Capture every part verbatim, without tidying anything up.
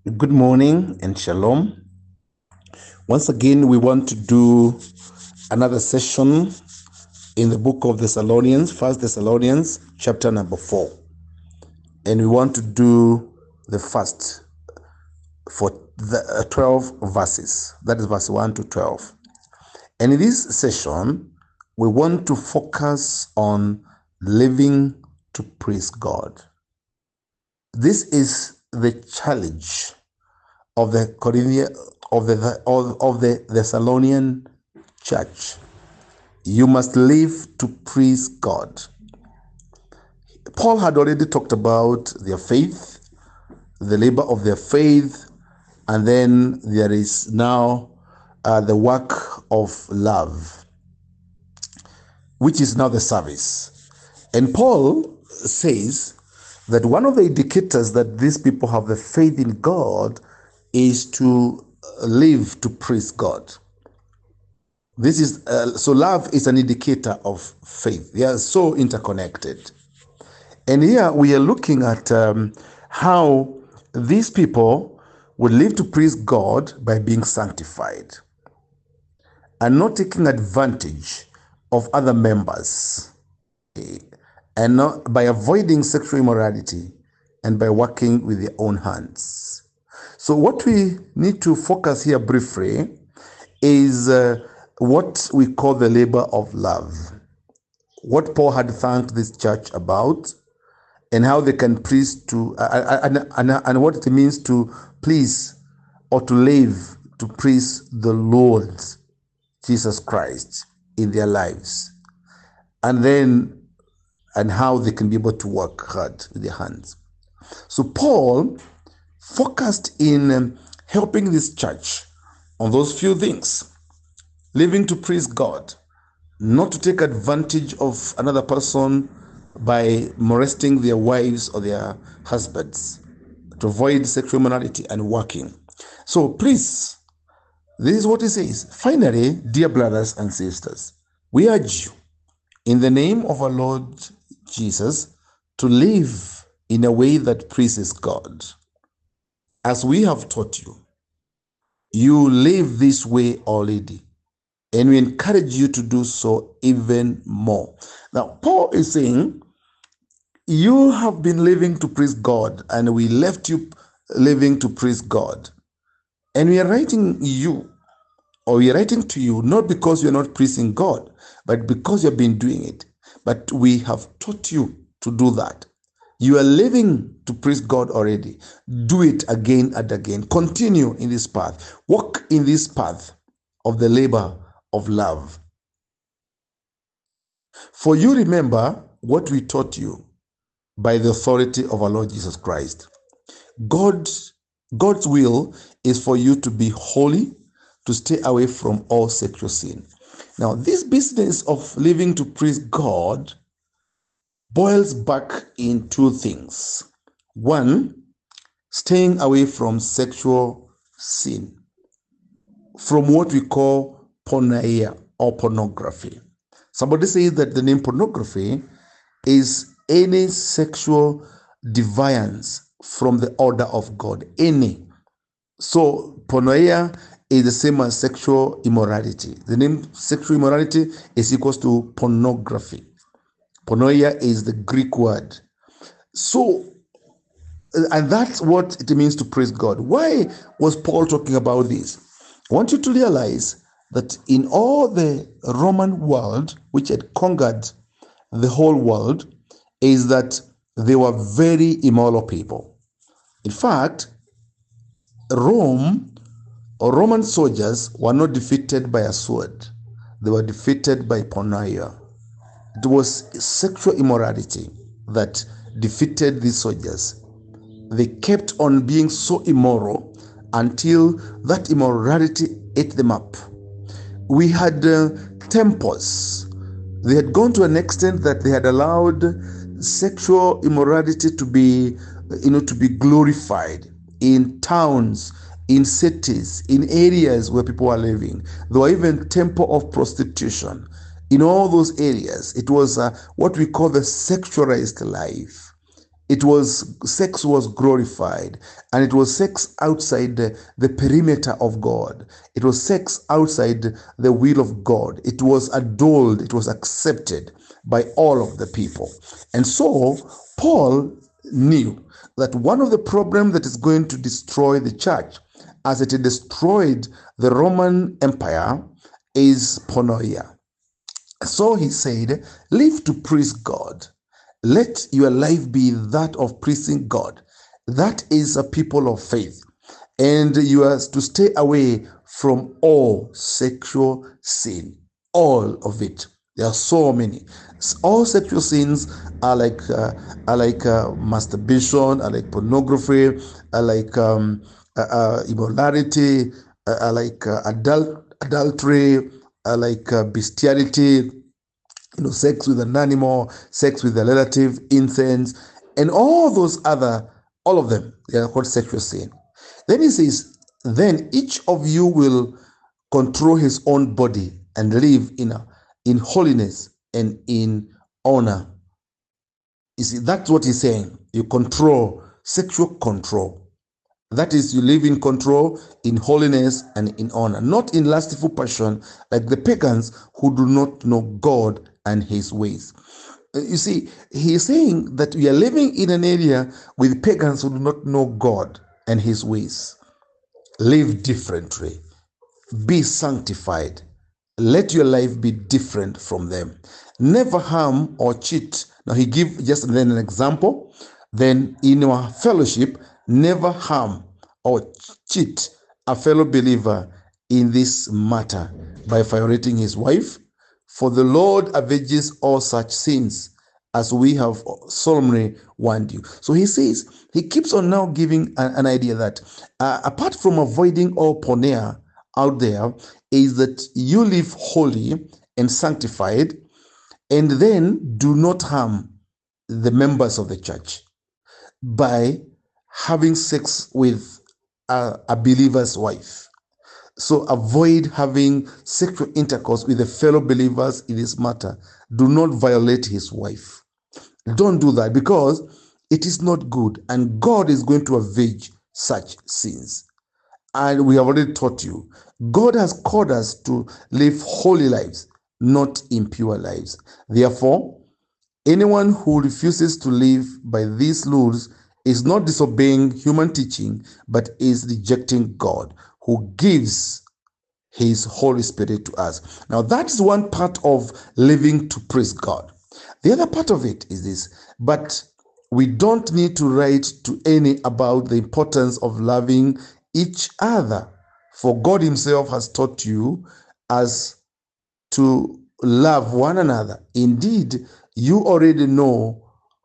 Good morning and shalom. Once again, we want to do another session in the book of Thessalonians, First Thessalonians, chapter number four. And we want to do the first for the uh, twelve verses. That is verse one to twelve. And in this session, we want to focus on living to praise God. This is the challenge of the Corinthian of the of, of the Thessalonian church. You must live to praise God. Paul had already talked about their faith, the labor of their faith, and then there is now uh, the work of love, which is now the service. And Paul says that one of the indicators that these people have the faith in God is to live to praise God. This is uh, so love is an indicator of faith. They are so interconnected. And here we are looking at um, how these people would live to praise God by being sanctified and not taking advantage of other members, and not by avoiding sexual immorality and by working with their own hands. So what we need to focus here briefly is uh, what we call the labor of love. What Paul had thanked this church about, and how they can please to, uh, and, and, and what it means to please or to live to praise the Lord Jesus Christ in their lives. And then, and how they can be able to work hard with their hands. So Paul focused in um, helping this church on those few things: living to praise God, not to take advantage of another person by molesting their wives or their husbands, to avoid sexual immorality, and working. So please, this is what he says. Finally, dear brothers and sisters, we urge you in the name of our Lord Jesus to live in a way that pleases God. As we have taught you, you live this way already, and we encourage you to do so even more. Now, Paul is saying, you have been living to praise God, and we left you living to praise God. And we are writing you, or we are writing to you, not because you're not praising God, but because you've been doing it. But we have taught you to do that. You are living to praise God already. Do it again and again. Continue in this path. Walk in this path of the labor of love. For you remember what we taught you by the authority of our Lord Jesus Christ. God, God's will is for you to be holy, to stay away from all sexual sin. Now, this business of living to praise God boils back in two things. One, staying away from sexual sin, from what we call porneia or pornography. Somebody says that the name pornography is any sexual deviance from the order of God, any. So porneia is the same as sexual immorality. The name sexual immorality is equals to pornography. Porneia is the Greek word. So, and that's what it means to praise God. Why was Paul talking about this? I want you to realize that in all the Roman world, which had conquered the whole world, is that they were very immoral people. In fact, Rome or Roman soldiers were not defeated by a sword. They were defeated by porneia. It was sexual immorality that defeated these soldiers. They kept on being so immoral until that immorality ate them up. We had uh, temples. They had gone to an extent that they had allowed sexual immorality to be, you know, to be glorified in towns, in cities, in areas where people are living. There were even temple of prostitution. In all those areas, it was uh, what we call the sexualized life. It was sex was glorified, and it was sex outside the, the perimeter of God. It was sex outside the will of God. It was aduled, it was accepted by all of the people. And so Paul knew that one of the problems that is going to destroy the church, as it destroyed the Roman Empire, is porneia. So he said, live to praise God. Let your life be that of praising God. That is a people of faith. And you are to stay away from all sexual sin. All of it. There are so many. All sexual sins are like uh, are like uh, masturbation, are like pornography, are like um, uh, uh, immorality, uh, are like uh, adult, adultery, are like uh, bestiality, you know, sex with an animal, sex with a relative, incense, and all those other, all of them, they are called sexual sin. Then he says, then each of you will control his own body and live in a, in holiness and in honor. You see, that's what he's saying. You control, sexual control. That is, you live in control, in holiness, and in honor, not in lustful passion like the pagans who do not know God and his ways. You see, he is saying that we are living in an area with pagans who do not know God and his ways. Live differently. Be sanctified. Let your life be different from them. Never harm or cheat. Now he gives just then an example. Then in our fellowship, never harm or cheat a fellow believer in this matter by violating his wife. For the Lord avenges all such sins, as we have solemnly warned you. So he says, he keeps on now giving an, an idea that uh, apart from avoiding all porneia out there, is that you live holy and sanctified, and then do not harm the members of the church by having sex with a, a believer's wife. So avoid having sexual intercourse with the fellow believers in this matter. Do not violate his wife. Don't do that, because it is not good, and God is going to avenge such sins. And we have already taught you, God has called us to live holy lives, not impure lives. Therefore, anyone who refuses to live by these rules is not disobeying human teaching, but is rejecting God, who gives his Holy Spirit to us. Now, that is one part of living to praise God. The other part of it is this, but we don't need to write to any about the importance of loving each other, for God himself has taught you as to love one another. Indeed, you already know,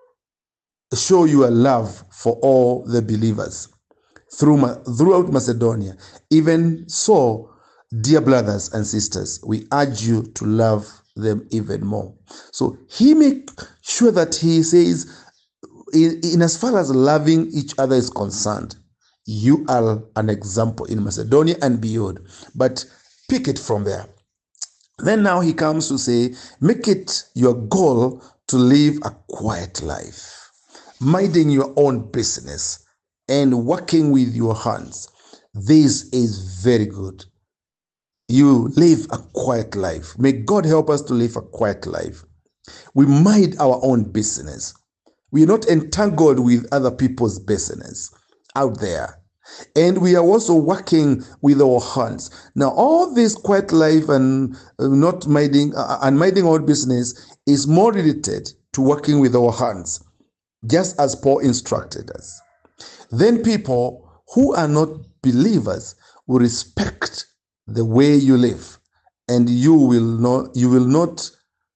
show your love for all the believers through, throughout Macedonia. Even so, dear brothers and sisters, we urge you to love them even more. So he make sure that he says, in, in as far as loving each other is concerned, you are an example in Macedonia and beyond. But pick it from there. Then now he comes to say, make it your goal to live a quiet life, minding your own business and working with your hands. This is very good. You live a quiet life. May God help us to live a quiet life. We mind our own business. We are not entangled with other people's business out there. And we are also working with our hands. Now, all this quiet life and uh, not minding uh, and minding our business is more related to working with our hands, just as Paul instructed us. Then people who are not believers will respect the way you live, and you will not, you will not,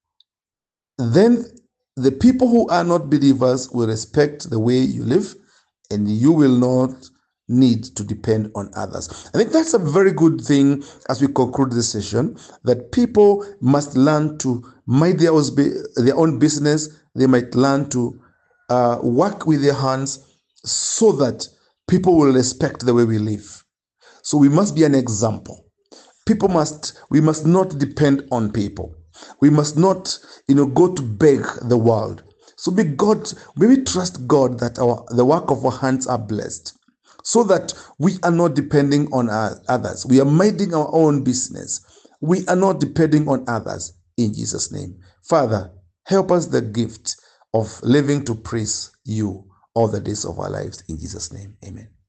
then the people who are not believers will respect the way you live, and you will not need to depend on others. I think that's a very good thing as we conclude this session, that people must learn to mind their own, their own business. They might learn to uh, work with their hands so that people will respect the way we live. So we must be an example. People must, we must not depend on people. We must not, you know, go to beg the world. So may God, may we trust God that our the work of our hands are blessed, so that we are not depending on our, others. We are minding our own business. We are not depending on others. In Jesus' name. Father, help us the gift of living to praise you all the days of our lives. In Jesus' name, amen.